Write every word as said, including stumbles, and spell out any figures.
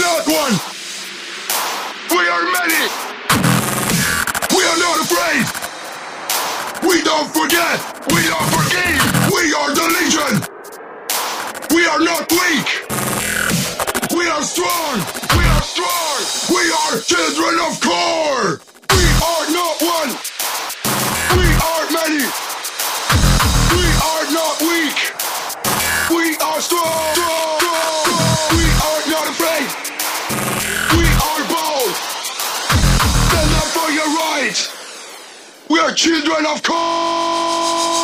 not one. We are many. We are not afraid. We don't forget. We don't forgive. We are the Legion. We are not weak. We are strong. We are strong. We are children of Kor. We are not one. We are many. We are not weak. We are strong. We are not afraid. We are bold. Stand up for your rights. We are children of Kor.